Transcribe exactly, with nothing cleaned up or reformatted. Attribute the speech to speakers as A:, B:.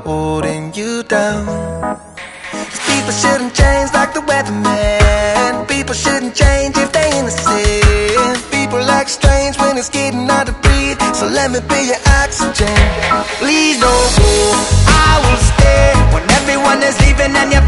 A: holding you down. 'Cause people shouldn't change like the weatherman. People shouldn't change if they innocent. People act strange when it's getting hard to breathe, so let me be your oxygen. Please don't go, I will stay when everyone is leaving and you're